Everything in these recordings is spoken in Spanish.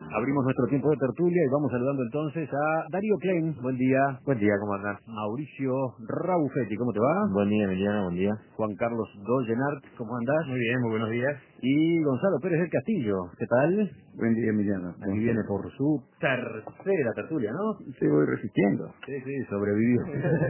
Abrimos nuestro tiempo de tertulia y vamos saludando entonces a Darío Klein. Buen día. Buen día, ¿cómo andás? Mauricio Rabufetti, ¿cómo te va? Buen día, Emiliano, buen día. Juan Carlos Dolgenart, ¿cómo andás? Muy bien, muy buenos días. Y Gonzalo Pérez del Castillo, ¿qué tal? Buen día, Emiliano. Aquí viene por su tercera tertulia, ¿no? Sí, voy resistiendo. Sí, sobrevivió.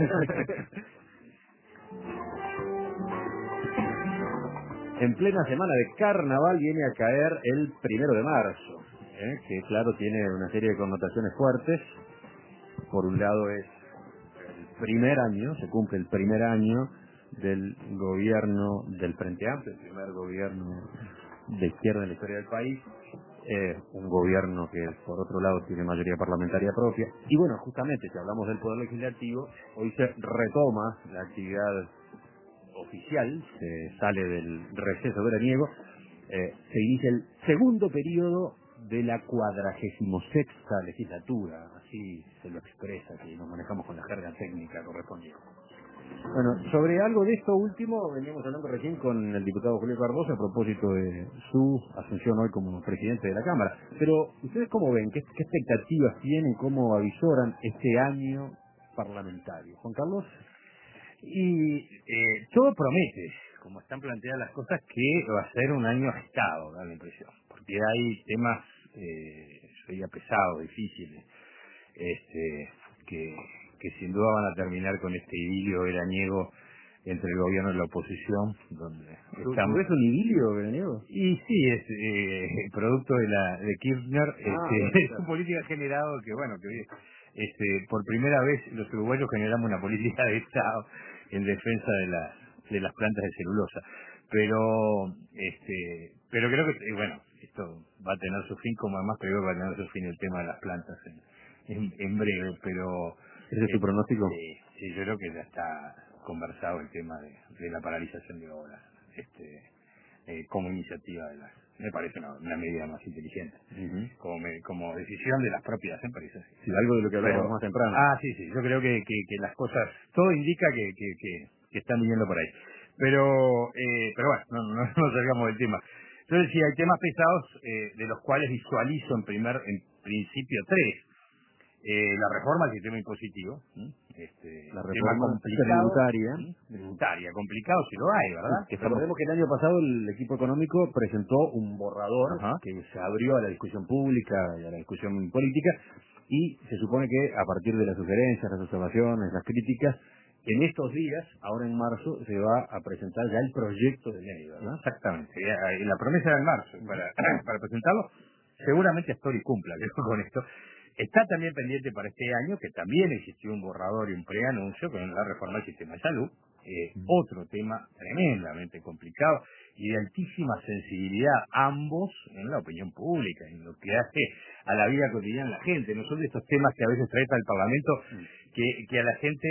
En plena semana de carnaval viene a caer el 1 de marzo, que claro tiene una serie de connotaciones fuertes. Por un lado es el primer año, se cumple el primer año del gobierno del Frente Amplio, el primer gobierno de izquierda en la historia del país, un gobierno que por otro lado tiene mayoría parlamentaria propia. Y bueno, justamente si hablamos del Poder Legislativo, hoy se retoma la actividad oficial, se sale del receso veraniego, se inicia el segundo periodo de la 46ª legislatura, así se lo expresa, que nos manejamos con la jerga técnica correspondiente. Bueno, sobre algo de esto último veníamos hablando recién con el diputado Julio Cardoso a propósito de su asunción hoy como presidente de la Cámara. Pero, ¿ustedes cómo ven? ¿Qué expectativas tienen? ¿Cómo avisoran este año parlamentario? Juan Carlos. Y todo promete, como están planteadas las cosas, que va a ser un año agitado, da la impresión. Porque hay temas, yo diría, pesados, difíciles, que sin duda van a terminar con este idilio veraniego entre el gobierno y la oposición, donde ¿Tú ves un idilio veraniego? Y sí, es producto de Kirchner, es claro. una política generado que, bueno, por primera vez los uruguayos generamos una política de Estado en defensa de las plantas de celulosa. Pero creo que, bueno, esto va a tener su fin, como además creo que va a tener su fin el tema de las plantas en breve, pero... ¿Ese es tu pronóstico? Sí, yo creo que ya está conversado el tema de la paralización de obras, como iniciativa me parece una medida más inteligente, como decisión de las propias empresas. Sí, algo de lo que hablábamos más temprano. Sí, yo creo que las cosas, todo indica que están viniendo por ahí. Pero bueno, no salgamos del tema. Entonces, sí, hay temas pesados, de los cuales visualizo en principio tres. La reforma del sistema impositivo, La tema reforma complicado, tributaria, complicado si lo hay, ¿verdad? que recordemos que el año pasado el equipo económico presentó un borrador que se abrió a la discusión pública y a la discusión política, y se supone que a partir de las sugerencias, las observaciones, las críticas, en estos días, ahora en marzo, se va a presentar ya el proyecto de ley, ¿verdad? Exactamente. La promesa era en marzo para presentarlo. Seguramente Astori cumpla con esto. Está también pendiente para este año, que también existió un borrador y un preanuncio con la reforma del sistema de salud. Otro tema tremendamente complicado y de altísima sensibilidad, ambos en la opinión pública, en lo que hace a la vida cotidiana de la gente. No son de estos temas que a veces trae al Parlamento que a la gente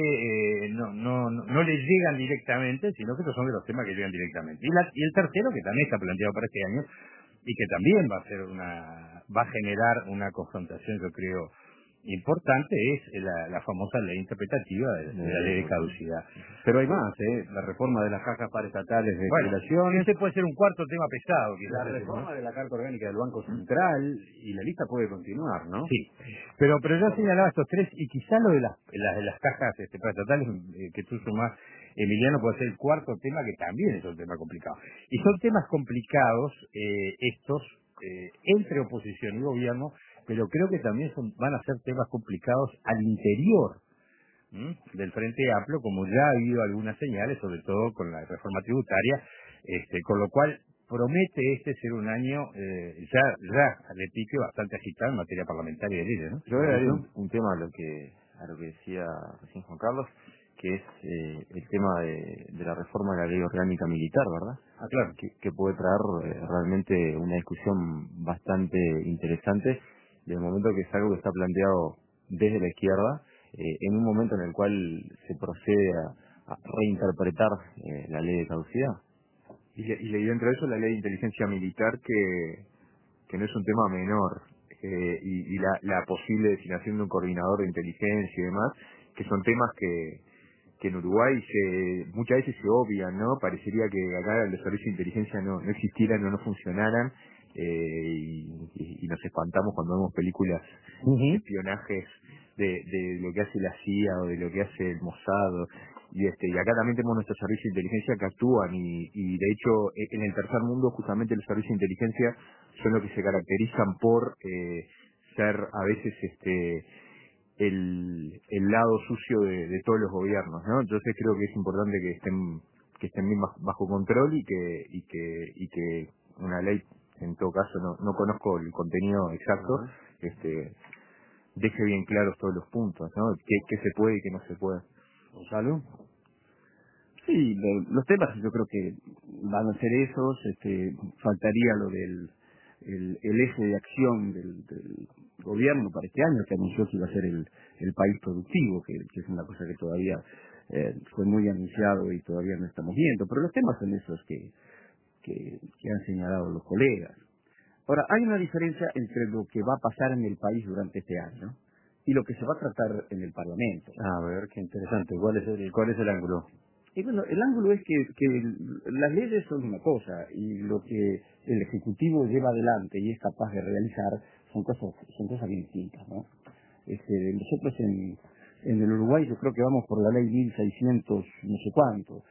no le llegan directamente, sino que estos son de los temas que llegan directamente. Y el tercero, que también está planteado para este año, y que también va a generar una confrontación, yo creo, importante, es la famosa ley interpretativa de la ley de caducidad. Pero hay más, la reforma de las cajas paraestatales de jubilaciones. Este puede ser un cuarto tema pesado, La reforma de la Carta Orgánica del Banco Central, y la lista puede continuar, ¿no? Sí, pero yo señalaba estos tres, y quizá lo de las cajas paraestatales que tú sumás, Emiliano, puede ser el cuarto tema, que también es un tema complicado. Y son temas complicados estos, entre oposición y gobierno, pero creo que también van a ser temas complicados al interior del Frente Amplio, como ya ha habido algunas señales, sobre todo con la reforma tributaria, con lo cual promete ser un año ya de pique bastante agitado en materia parlamentaria y de leyes, ¿no? Yo agregaría un tema a lo que decía recién Juan Carlos, que es el tema de la reforma de la ley orgánica militar, ¿verdad? Claro. Que puede traer realmente una discusión bastante interesante, del momento que es algo que está planteado desde la izquierda, en un momento en el cual se procede a reinterpretar la ley de caducidad. Y dentro de eso la ley de inteligencia militar, que no es un tema menor, y la posible designación de un coordinador de inteligencia y demás, que son temas que en Uruguay muchas veces se obvian, ¿no? Parecería que acá los servicios de inteligencia no existieran o no funcionaran, y nos espantamos cuando vemos películas de espionajes de lo que hace la CIA o de lo que hace el Mossad, y acá también tenemos nuestros servicios de inteligencia que actúan, y de hecho en el tercer mundo justamente los servicios de inteligencia son los que se caracterizan por ser a veces el lado sucio de todos los gobiernos, ¿no? Entonces creo que es importante que estén bien bajo control, y que una ley, en todo caso no conozco el contenido exacto, deje bien claros todos los puntos, ¿no? Qué se puede y qué no se puede. Gonzalo. Sí, los temas yo creo que van a ser esos. Faltaría lo del el eje de acción del gobierno para este año, que anunció que iba a ser el país productivo, que es una cosa que todavía fue muy anunciado y todavía no estamos viendo. Pero los temas son esos que han señalado los colegas. Ahora, hay una diferencia entre lo que va a pasar en el país durante este año y lo que se va a tratar en el Parlamento. A ver, qué interesante. ¿Cuál es el ángulo? Y bueno, el ángulo es que las leyes son una cosa, y lo que el Ejecutivo lleva adelante y es capaz de realizar son cosas bien distintas, ¿no? Nosotros en el Uruguay yo creo que vamos por la ley 1600 no sé cuánto.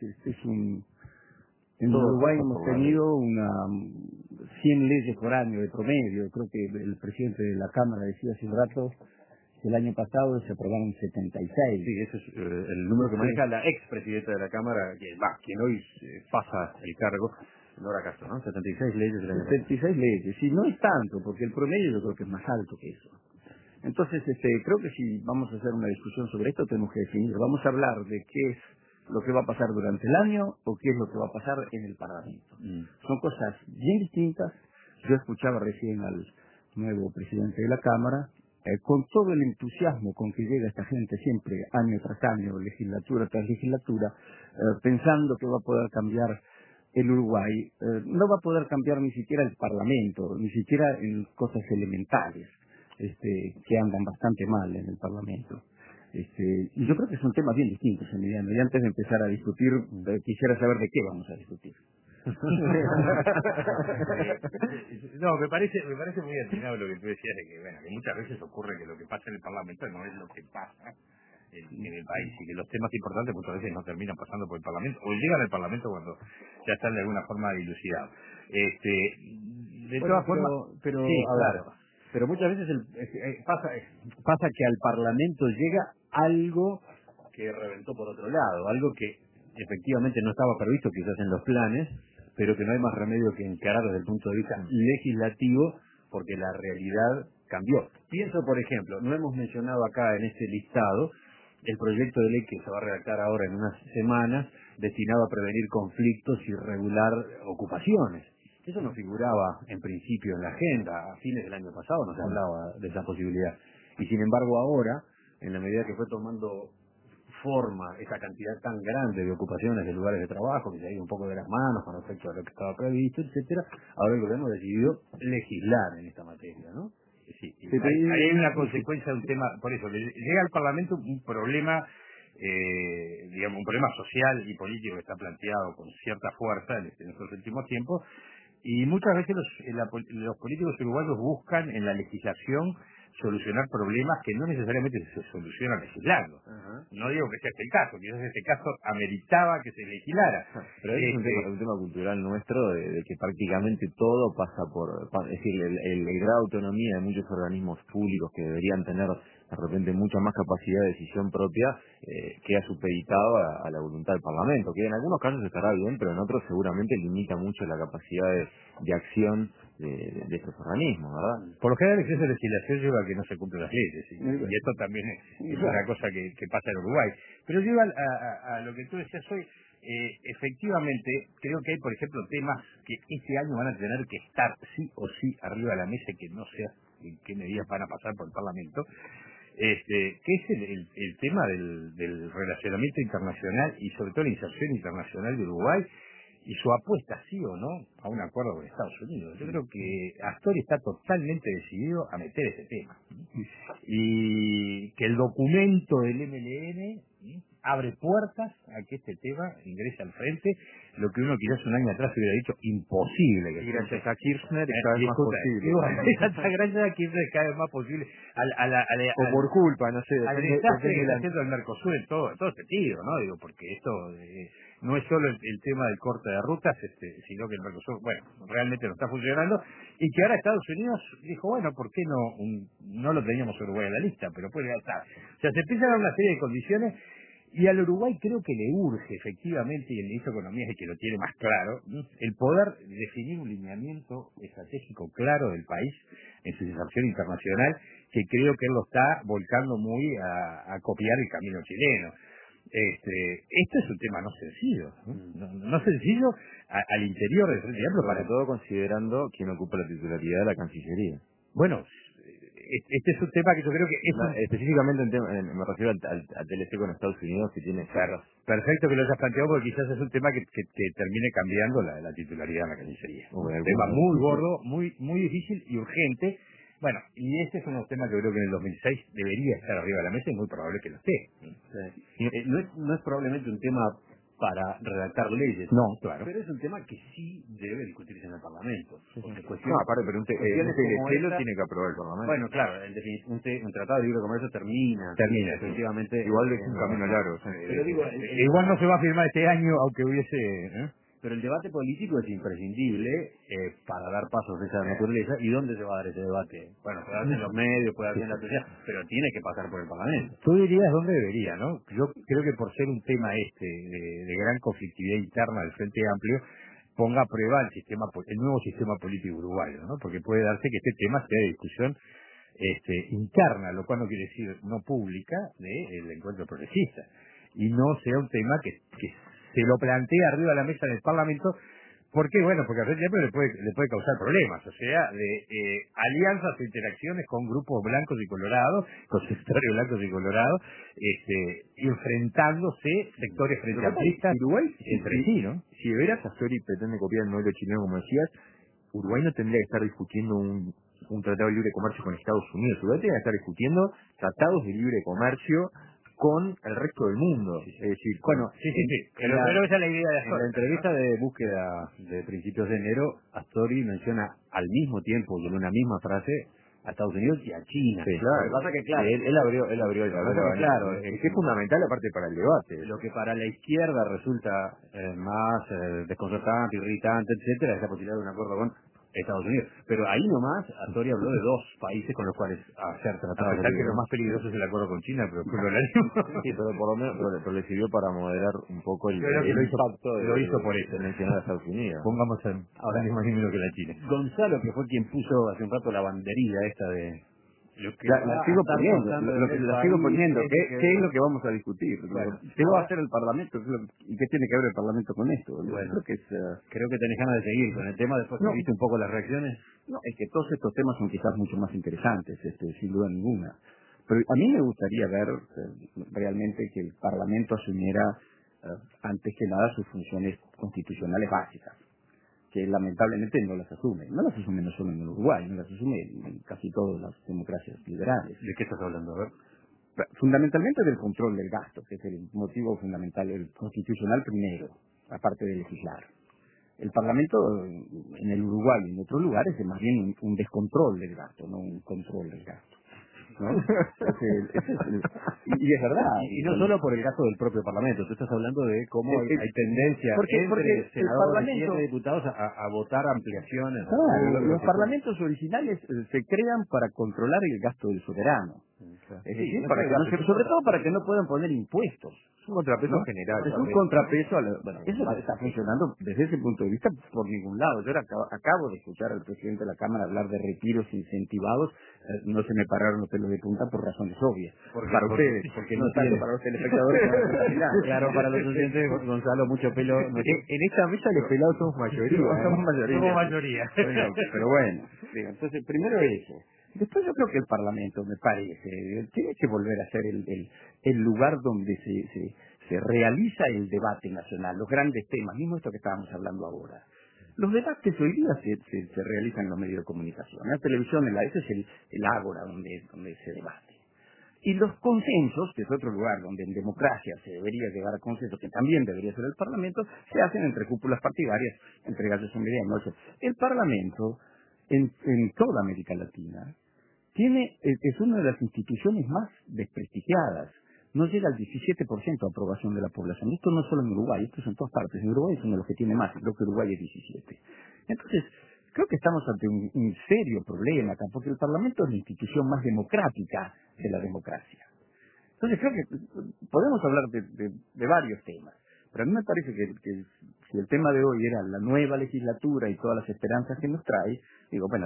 En Uruguay hemos tenido 100 leyes por año de promedio. Creo que el presidente de la Cámara decía hace un rato que el año pasado se aprobaron 76. Sí, ese es el número que maneja la expresidenta de la Cámara, quien hoy pasa el cargo, Nora Castro, ¿no? 76 leyes del año 76 leyes, sí, no es tanto, porque el promedio yo creo que es más alto que eso. Entonces, creo que si vamos a hacer una discusión sobre esto, tenemos que definir. Vamos a hablar de qué es lo que va a pasar durante el año o qué es lo que va a pasar en el Parlamento. Son cosas bien distintas. Yo escuchaba recién al nuevo presidente de la Cámara, con todo el entusiasmo con que llega esta gente siempre, año tras año, legislatura tras legislatura, pensando que va a poder cambiar el Uruguay. No va a poder cambiar ni siquiera el Parlamento, ni siquiera en cosas elementales, que andan bastante mal en el Parlamento. Y yo creo que son temas bien distintos, Emiliano. Y antes de empezar a discutir, quisiera saber de qué vamos a discutir. No, me parece muy atinado lo que tú decías, de que, bueno, que muchas veces ocurre que lo que pasa en el Parlamento no es lo que pasa en el país, y que los temas importantes muchas veces no terminan pasando por el Parlamento, o llegan al Parlamento cuando ya están de alguna forma dilucidados. De todas formas, pero sí, claro. Pero muchas veces pasa que al Parlamento llega algo que reventó por otro lado, algo que efectivamente no estaba previsto quizás en los planes, pero que no hay más remedio que encarar desde el punto de vista legislativo, porque la realidad cambió. Pienso, por ejemplo, no hemos mencionado acá en este listado el proyecto de ley que se va a redactar ahora en unas semanas, destinado a prevenir conflictos y regular ocupaciones. Eso no figuraba en principio en la agenda. A fines del año pasado no se hablaba de esa posibilidad. Y sin embargo ahora, en la medida que fue tomando forma esa cantidad tan grande de ocupaciones de lugares de trabajo, que se ha ido un poco de las manos con respecto a lo que estaba previsto, etcétera, ahora el gobierno ha decidido legislar en esta materia, ¿no? Sí, hay una consecuencia de un tema, por eso, llega al Parlamento un problema, digamos, un problema social y político que está planteado con cierta fuerza en estos últimos tiempos, y muchas veces los políticos uruguayos buscan en la legislación solucionar problemas que no necesariamente se solucionan legislando. No digo que sea este el caso, quizás este caso ameritaba que se legislara. Pero es un tema cultural nuestro de que prácticamente todo pasa es decir, el grado de autonomía de muchos organismos públicos que deberían tener de repente mucha más capacidad de decisión propia, queda supeditado a la voluntad del Parlamento, que en algunos casos estará bien, pero en otros seguramente limita mucho la capacidad de acción de estos organismos, ¿verdad? Por lo general, el exceso de legislación lleva a que no se cumplen las leyes, y esto también es una cosa que pasa en Uruguay. Pero lleva a lo que tú decías hoy. Efectivamente, creo que hay, por ejemplo, temas que este año van a tener que estar sí o sí arriba de la mesa, y que no sé en qué medidas van a pasar por el Parlamento, que es el tema del relacionamiento internacional y sobre todo la inserción internacional de Uruguay y su apuesta, sí o no, a un acuerdo con Estados Unidos. Yo creo que Astori está totalmente decidido a meter ese tema, y que el documento del MLN abre puertas a que este tema ingrese al frente, lo que uno quizás un año atrás hubiera dicho imposible. Y gracias a Kirchner es cada vez más posible. Gracias a Kirchner es cada vez más posible. O por culpa, no sé, al desastre que está haciendo el Mercosur en todo sentido, ¿no? Digo, porque esto no es solo el tema del corte de rutas, sino que el Mercosur, bueno, realmente no está funcionando, y que ahora Estados Unidos dijo, bueno, ¿por qué no lo teníamos Uruguay en la lista? Pero puede estar. O sea, se empiezan a dar una serie de condiciones. Y al Uruguay creo que le urge efectivamente, y el ministro de Economía es el que lo tiene más claro, el poder definir un lineamiento estratégico claro del país en su desarrollo internacional, que creo que él lo está volcando muy a copiar el camino chileno. Esto es un tema no sencillo, no sencillo al interior del Frente Amplio, sobre todo considerando quién ocupa la titularidad de la Cancillería. Bueno, este es un tema que yo creo que es específicamente me refiero al TLC con Estados Unidos, que tiene perfecto que lo hayas planteado, porque quizás es un tema que termine cambiando la titularidad de la Cancillería. Un tema muy gordo, muy difícil y urgente. Bueno, y este es uno de los temas que creo que en el 2006 debería estar arriba de la mesa y muy probable que lo esté. No es probablemente un tema para redactar leyes. No, claro. Pero es un tema que sí debe discutirse en el Parlamento. No, aparte, pero un TLC lo tiene que aprobar el Parlamento. Bueno, claro, un tratado de libre comercio termina efectivamente. Igual es un camino largo. Pero digo, igual no se va a firmar este año, aunque hubiese... Pero el debate político es imprescindible para dar pasos de esa naturaleza. ¿Y dónde se va a dar ese debate? Bueno, puede darse en los medios, puede darse en la sociedad, pero tiene que pasar por el Parlamento. Tú dirías dónde debería, ¿no? Yo creo que por ser un tema de gran conflictividad interna del Frente Amplio, ponga a prueba el nuevo sistema político uruguayo, ¿no? Porque puede darse que este tema sea de discusión interna, lo cual no quiere decir no pública, del encuentro progresista, y no sea un tema que se lo plantea arriba de la mesa en el Parlamento. ¿Por qué? Bueno, porque al Frente Amplio le puede causar problemas, o sea, de alianzas e interacciones con grupos blancos y colorados, con sectores blancos y colorados, enfrentándose sectores frente amplistas entre sí, ¿no? Si de veras Astori pretende copiar el modelo chileno, como decías, Uruguay no tendría que estar discutiendo un tratado de libre comercio con Estados Unidos. Uruguay tendría que estar discutiendo tratados de libre comercio con el resto del mundo. Es decir, bueno, sí. Pero esa es la idea de Astori. En la entrevista de búsqueda de principios de enero, Astori menciona al mismo tiempo y en una misma frase a Estados Unidos y a China. Sí, claro. Lo que pasa que, claro, él abrió el claro, es que es fundamental aparte para el debate. Lo que para la izquierda resulta más desconcertante, irritante, etcétera, es la posibilidad de un acuerdo con Estados Unidos. Pero ahí nomás, Astori habló de dos países con los cuales hacer tratados. A pesar que lo más peligroso es el acuerdo con China, pero después lo hablaremos. Sí, pero por lo menos pero le sirvió para moderar un poco el impacto lo hizo por eso. de mencionar a Estados Unidos. Pongamos ahora mismo número que la China. Gonzalo, que fue quien puso hace un rato la banderilla esta de... La sigo poniendo. ¿Qué es lo que vamos a discutir? Bueno, ¿qué va a hacer el Parlamento? ¿Y qué tiene que ver el Parlamento con esto? Bueno, creo que tenés ganas de seguir con el tema después que viste un poco las reacciones. No, es que todos estos temas son quizás mucho más interesantes, sin duda ninguna. Pero a mí me gustaría ver realmente que el Parlamento asumiera, antes que nada, sus funciones constitucionales básicas, que lamentablemente no las asume. No las asume no solo en Uruguay, no las asume en casi todas las democracias liberales. ¿De qué estás hablando? A ver. Fundamentalmente del control del gasto, que es el motivo fundamental, el constitucional primero, aparte de legislar. El Parlamento en el Uruguay y en otros lugares es más bien un descontrol del gasto, no un control del gasto. ¿No? Y es verdad. Y no solo por el gasto del propio Parlamento, tú estás hablando de cómo hay tendencia porque senadores y entre diputados a votar ampliaciones. Los parlamentos originales se crean para controlar el gasto del soberano. Es decir, sobre todo para que no puedan poner impuestos. Es un contrapeso general. Es un contrapeso. Eso no está funcionando desde ese punto de vista por ningún lado. Yo acabo de escuchar al presidente de la Cámara hablar de retiros incentivados. No se me pararon los pelos de punta por razones obvias. Para ustedes, porque no tanto para los telespectadores. Claro, para los oyentes, Gonzalo, mucho pelo. En esta mesa los pelados somos mayoría. Somos mayoría. Pero bueno, entonces primero eso. Después yo creo que el Parlamento, me parece, tiene que volver a ser el lugar donde se realiza el debate nacional, los grandes temas, mismo esto que estábamos hablando ahora. Los debates hoy día se realizan en los medios de comunicación. La televisión, ese es el ágora donde se debate. Y los consensos, que es otro lugar donde en democracia se debería llegar a consensos, que también debería ser el Parlamento, se hacen entre cúpulas partidarias, entre gallos en medianoche. El Parlamento, en toda América Latina, es una de las instituciones más desprestigiadas. No llega al 17% de aprobación de la población. Esto no es solo en Uruguay, esto es en todas partes. En Uruguay es uno de los que tiene más, creo que Uruguay es 17. Entonces, creo que estamos ante un serio problema acá, porque el Parlamento es la institución más democrática de la democracia. Entonces, creo que podemos hablar de varios temas, pero a mí me parece que si el tema de hoy era la nueva legislatura y todas las esperanzas que nos trae, digo, bueno,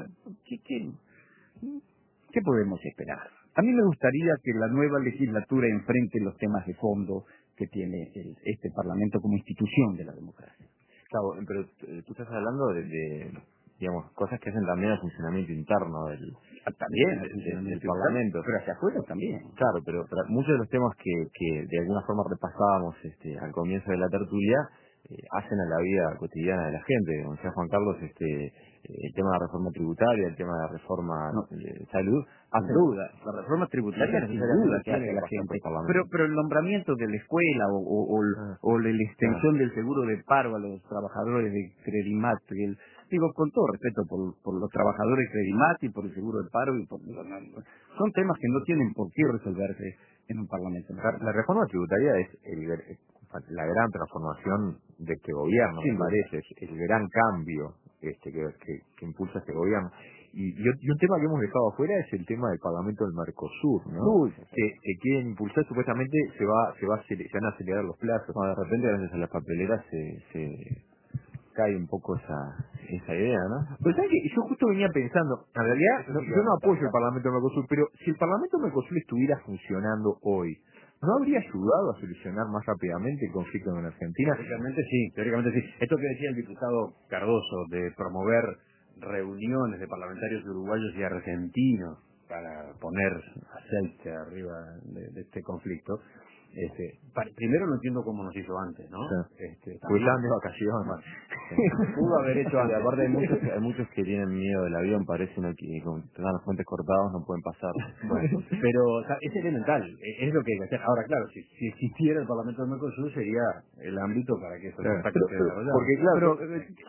¿qué podemos esperar? A mí me gustaría que la nueva legislatura enfrente los temas de fondo que tiene este Parlamento como institución de la democracia. Claro, pero tú estás hablando de digamos, cosas que hacen también al funcionamiento interno del Parlamento. Pero hacia afuera también. Claro, pero muchos de los temas que de alguna forma repasábamos al comienzo de la tertulia hacen a la vida cotidiana de la gente. Como decía Juan Carlos, el tema de la reforma tributaria, el tema de la reforma de salud, sin duda, la reforma tributaria sin duda que hace a la gente. Pero el nombramiento de la escuela o la extensión del seguro de paro a los trabajadores de Credimat, digo con todo respeto por los trabajadores de Credimat y por el seguro de paro, son temas que no tienen por qué resolverse en un parlamento. La reforma tributaria es la gran transformación de este gobierno, me parece, es el gran cambio que impulsa este gobierno. Y un tema que hemos dejado afuera es el tema del Parlamento del Mercosur, ¿no? Que quieren impulsar, supuestamente se van a acelerar los plazos. No, de repente, gracias a las papeleras, se cae un poco esa idea, ¿no? Pues sabes que yo justo venía pensando, en realidad yo no apoyo el Parlamento del Mercosur, pero si el Parlamento del Mercosur estuviera funcionando hoy, ¿no habría ayudado a solucionar más rápidamente el conflicto en Argentina? Teóricamente sí. Esto que decía el diputado Cardoso de promover reuniones de parlamentarios uruguayos y argentinos para poner aceite arriba de este conflicto. Primero no entiendo cómo nos hizo antes, ¿no? Pues estaban de vacaciones. Pudo haber hecho antes. Aparte hay muchos que tienen miedo del avión, parece que como están los puentes cortados no pueden pasar. Pero es elemental, es lo que hay que hacer. Ahora, claro, si existiera el Parlamento del Mercosur sería el ámbito para que eso se desarrollara. Porque claro,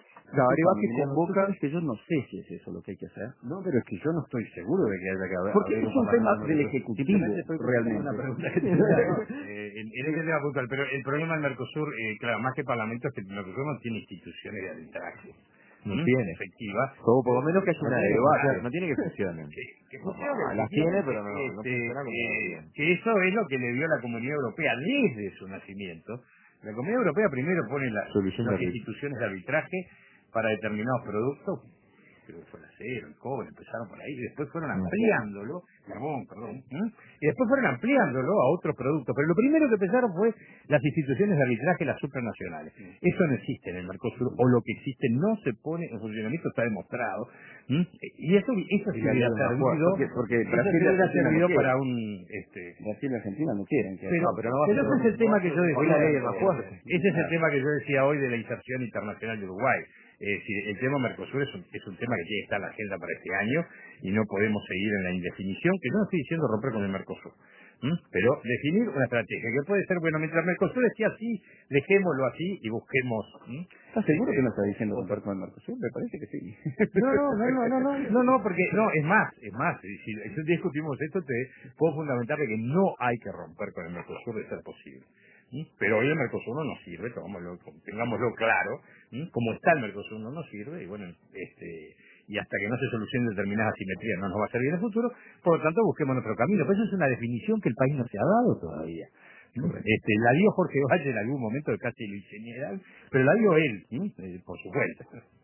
que yo no sé si es eso lo que hay que hacer. No, pero es que yo no estoy seguro de que haya que haber. Porque es un tema del Ejecutivo, realmente. Una pregunta en tema puntual, pero el problema del Mercosur, claro, más que Parlamento, es que el Mercosur no tiene instituciones de arbitraje. No tiene. Efectiva. O por lo menos que haya una debate. No tiene que funcionar. Que funcione. Las tiene, pero no funciona como debería. Que eso es lo que le dio la Comunidad Europea desde su nacimiento. La Comunidad Europea primero pone las instituciones de arbitraje para determinados productos, creo que fue el acero, el cobre, empezaron por ahí, y después fueron ampliándolo, carbón, perdón, y después fueron ampliándolo a otros productos, pero lo primero que empezaron fue las instituciones de arbitraje, las supranacionales. Eso no existe en el Mercosur, o lo que existe no se pone en funcionamiento, está demostrado, y eso se hubiera servido, porque Brasil hubiera servido para un... Brasil y Argentina no quieren. Pero ese es el tema que yo decía, ese es el tema que yo decía hoy de la inserción internacional de Uruguay. El tema Mercosur es un tema que tiene que estar en la agenda para este año y no podemos seguir en la indefinición, que no estoy diciendo romper con el Mercosur, pero definir una estrategia que puede ser, bueno, mientras Mercosur esté así, dejémoslo así y busquemos... ¿Estás seguro que no está diciendo romper con el Mercosur? Me parece que sí. No, porque es más, si discutimos esto, te puedo fundamentar de que no hay que romper con el Mercosur de ser posible. Pero hoy el Mercosur no nos sirve, tengámoslo claro, como está el Mercosur no nos sirve, y bueno, y hasta que no se solucionen determinadas asimetrías no nos va a servir en el futuro, por lo tanto busquemos nuestro camino. Pero eso es una definición que el país no se ha dado todavía. La dio Jorge Valle en algún momento, casi lo ingeniera, pero la dio él, por su cuenta.